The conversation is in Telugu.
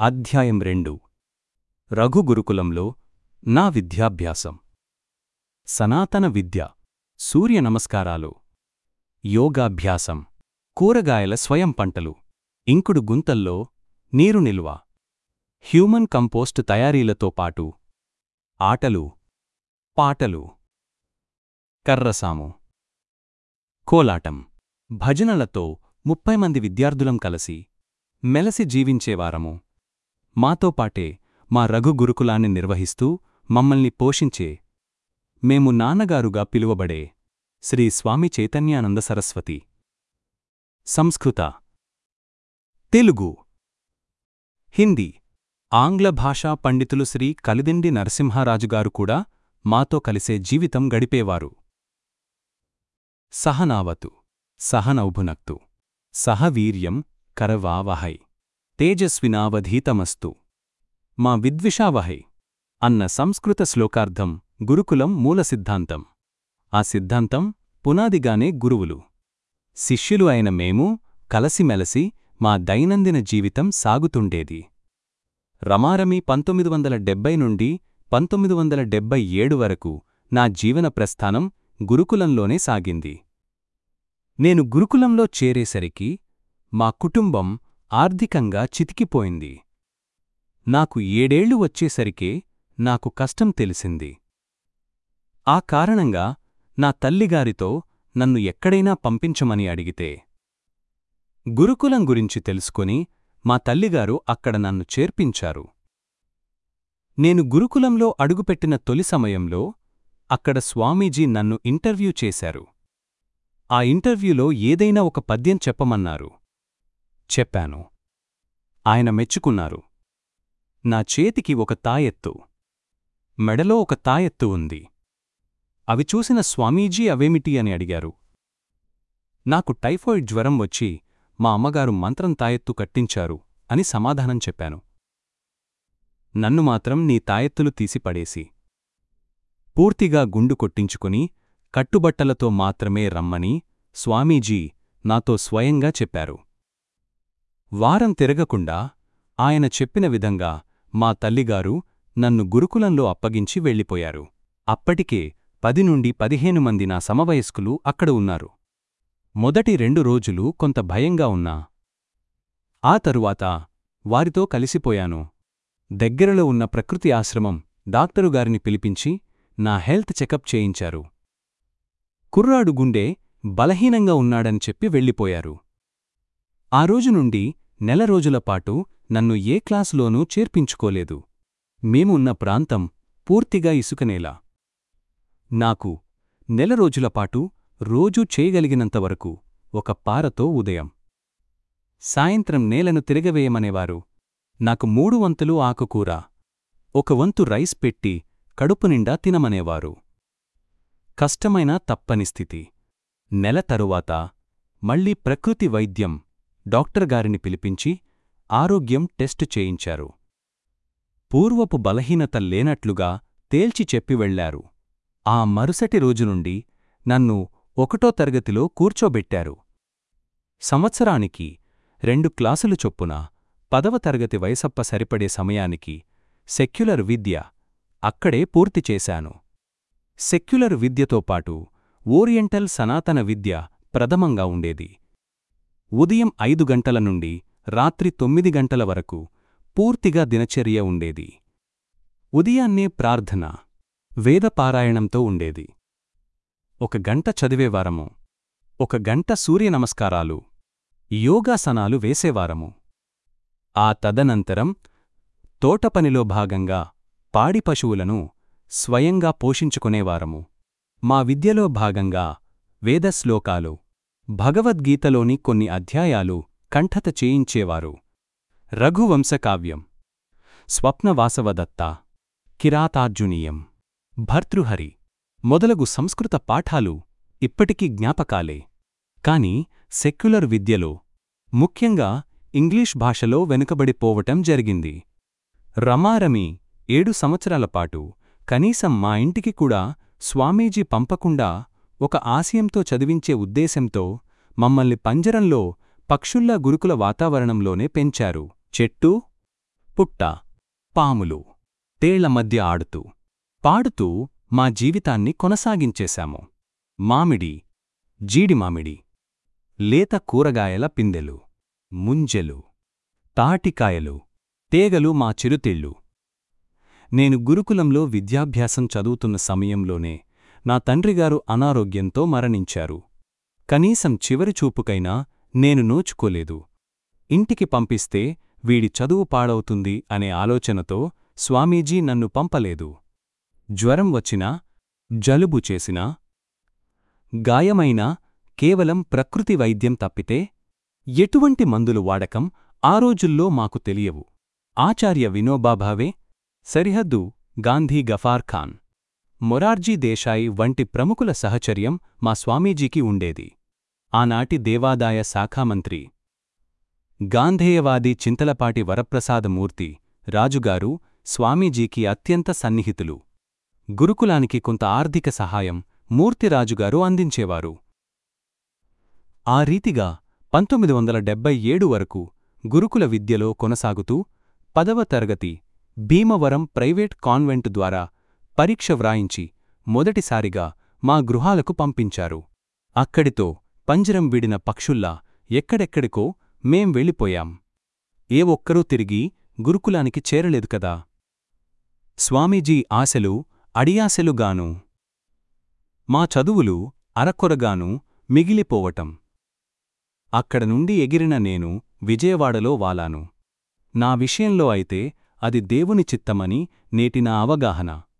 అధ్యాయం 2 రఘు గురుకులంలో నా విద్యాభ్యాసం. సనాతన విద్య, సూర్య నమస్కారాలు, యోగాభ్యాసం, కూరగాయల స్వయం పంటలు, ఇంకుడు గుంతల్లో నీరు నిల్వ, హ్యూమన్ కంపోస్ట్ తయారీలతో పాటు ఆటలు, పాటలు, కర్రసాము, కోలాటం, భజనలతో 30 మంది విద్యార్థులం కలిసి మెలసి జీవించేవారము. మాతో పాటే మా రఘు గురుకులాన్ని నిర్వహిస్తూ మమ్మల్ని పోషించే, మేము నాన్నగారుగా పిలువబడే శ్రీ స్వామి చైతన్యానంద సరస్వతి. సంస్కృత, తెలుగు, హిందీ, ఆంగ్ల భాషా పండితులు శ్రీ కలిదిండి నరసింహారాజుగారు కూడా మాతో కలిసే జీవితం గడిపేవారు. సహనావతు, సహనౌభునక్తు, సహవీర్యం కరవావహై, తేజస్వినావధీతమస్తు, మా విద్విషావహై అన్న సంస్కృత శ్లోకార్థం గురుకులం మూల సిద్ధాంతం. ఆ సిద్ధాంతం పునాదిగానే గురువులు, శిష్యులు అయిన మేము కలసిమెలసి మా దైనందిన జీవితం సాగుతుండేది. రమారమి 1970 నుండి 1977 వరకు నా జీవన ప్రస్థానం గురుకులంలోనే సాగింది. నేను గురుకులంలో చేరేసరికి మా కుటుంబం ఆర్థికంగా చితికిపోయింది. నాకు 7 ఏళ్లు వచ్చేసరికే నాకు కష్టం తెలిసింది. ఆ కారణంగా నా తల్లిగారితో నన్ను ఎక్కడైనా పంపించమని అడిగితే, గురుకులం గురించి తెలుసుకొని మా తల్లిగారు అక్కడ నన్ను చేర్పించారు. నేను గురుకులంలో అడుగుపెట్టిన తొలి సమయంలో అక్కడ స్వామీజీ నన్ను ఇంటర్వ్యూ చేశారు. ఆ ఇంటర్వ్యూలో ఏదైనా ఒక పద్యం చెప్పమన్నారు. చెప్పాను. ఆయన మెచ్చుకున్నారు. నా చేతికి ఒక తాయెత్తు, మెడలో ఒక తాయెత్తు ఉంది. అవి చూసిన స్వామీజీ అవేమిటి అని అడిగారు. నాకు టైఫాయిడ్ జ్వరం వచ్చి మా అమ్మగారు మంత్రం తాయెత్తు కట్టించారు అని సమాధానం చెప్పాను. నన్ను మాత్రం నీ తాయెత్తులు తీసిపడేసి పూర్తిగా గుండు కొట్టించుకుని కట్టుబట్టలతో మాత్రమే రమ్మని స్వామీజీ నాతో స్వయంగా చెప్పారు. వారం తిరగకుండా ఆయన చెప్పిన విధంగా మా తల్లిగారు నన్ను గురుకులంలో అప్పగించి వెళ్ళిపోయారు. అప్పటికే 10 నుండి 15 మంది నా సమవయస్కులు అక్కడ ఉన్నారు. మొదటి 2 రోజులు కొంత భయంగా ఉన్నా ఆ తరువాత వారితో కలిసిపోయాను. దగ్గరలో ఉన్న ప్రకృతి ఆశ్రమం డాక్టరుగారిని పిలిపించి నా హెల్త్ చెకప్ చేయించారు. కుర్రాడు గుండె బలహీనంగా ఉన్నాడని చెప్పి వెళ్ళిపోయారు. ఆ రోజు నుండి నెల రోజులపాటు నన్ను ఏ క్లాసులోనూ చేర్పించుకోలేదు. మేమున్న ప్రాంతం పూర్తిగా ఇసుకనేల. నాకు నెల రోజులపాటు రోజూ చేయగలిగినంతవరకు ఒక పారతో ఉదయం, సాయంత్రం నేలను తిరగవేయమనేవారు. నాకు 3 వంతులు ఆకుకూర, 1 వంతు రైస్ పెట్టి కడుపునిండా తినమనేవారు. కష్టమైన తప్పని స్థితి. నెల తరువాత మళ్లీ ప్రకృతి వైద్యం డాక్టర్గారిని పిలిపించి ఆరోగ్యం టెస్టు చేయించారు. పూర్వపు బలహీనత లేనట్లుగా తేల్చి చెప్పి వెళ్లారు. ఆ మరుసటి రోజునుండి నన్ను 1వ తరగతిలో కూర్చోబెట్టారు. సంవత్సరానికి 2 క్లాసులు చొప్పున 10వ తరగతి వయసప్ప సరిపడే సమయానికి సెక్యులర్ విద్య అక్కడే పూర్తి చేశాను. సెక్యులర్ విద్యతో పాటు ఓరియంటల్ సనాతన విద్య ప్రథమంగా ఉండేది. ఉదయం 5 గంటల నుండి రాత్రి 9 గంటల వరకు పూర్తిగా దినచర్య ఉండేది. ఉదయాన్నే ప్రార్థన, వేదపారాయణంతో ఉండేది. 1 గంట చదివేవారము, 1 గంట సూర్య నమస్కారాలు, యోగాసనాలు వేసేవారము. ఆ తదనంతరం తోటపనిలో భాగంగా పాడి పశువులను స్వయంగా పోషించుకునేవారము. మా విద్యలో భాగంగా వేదశ్లోకాలు, భగవద్గీతలోని కొన్ని అధ్యాయాలు కంఠత చేయించేవారు. రఘువంశకావ్యం, స్వప్నవాసవదత్త, కిరాతార్జునీయం, భర్తృహరి మొదలగు సంస్కృత పాఠాలు ఇప్పటికీ జ్ఞాపకాలే. కాని సెక్యులర్ విద్యలో, ముఖ్యంగా ఇంగ్లీష్ భాషలో వెనుకబడిపోవటం జరిగింది. రమారమి 7 సంవత్సరాలపాటు కనీసం మా ఇంటికి కూడా స్వామీజీ పంపకుండా ఒక ఆశయంతో చదివించే ఉద్దేశంతో మమ్మల్ని పంజరంలో పక్షుల్లా గురుకుల వాతావరణంలోనే పెంచారు. చెట్టు పుట్ట, పాములు, తేళ్ల మధ్య ఆడుతూ, పాడుతూ మా జీవితాన్ని కొనసాగించేశాము. మామిడి, జీడిమామిడి, లేత కూరగాయల పిందెలు, ముంజెలు, తాటికాయలు, తేగలు మా చిరుతిళ్ళు. నేను గురుకులంలో విద్యాభ్యాసం చదువుతున్న సమయంలోనే నా తండ్రిగారు అనారోగ్యంతో మరణించారు. కనీసం చివరి చూపుకైనా నేను నోచుకోలేదు. ఇంటికి పంపిస్తే వీడి చదువు పాడవుతుంది అనే ఆలోచనతో స్వామీజీ నన్ను పంపలేదు. జ్వరం వచ్చినా, జలుబు చేసినా, గాయమైనా కేవలం ప్రకృతి వైద్యం తప్పితే ఎటువంటి మందులు వాడకం ఆ రోజుల్లో మాకు తెలియవు. ఆచార్య వినోబా భావే, సరిహద్దు గాంధీ గఫార్ ఖాన్, మొరార్జీ దేశాయి వంటి ప్రముఖుల సహచర్యం మా స్వామీజీకి ఉండేది. ఆనాటి దేవాదాయ శాఖామంత్రి గాంధేయవాది చింతలపాటి వరప్రసాదమూర్తి రాజుగారు స్వామీజీకి అత్యంత సన్నిహితులు. గురుకులానికి కొంత ఆర్థిక సహాయం మూర్తిరాజుగారు అందించేవారు. ఆ రీతిగా 1977 వరకు గురుకుల విద్యలో కొనసాగుతూ 10వ తరగతి భీమవరం ప్రైవేట్ కాన్వెంటు ద్వారా పరీక్ష వ్రాయించి మొదటిసారిగా మా గృహాలకు పంపించారు. అక్కడితో పంజరం విడిన పక్షుల్లా ఎక్కడెక్కడికో మేం వెళ్ళిపోయాం. ఏ ఒక్కరూ తిరిగి గురుకులానికి చేరలేదు కదా. స్వామీజీ ఆశలు అడియాశలుగాను, మా చదువులు అరకొరగాను మిగిలిపోవటం. అక్కడ నుండి ఎగిరిన నేను విజయవాడలో వాలాను. నా విషయంలో అయితే అది దేవుని చిత్తమని నేటి నా అవగాహన.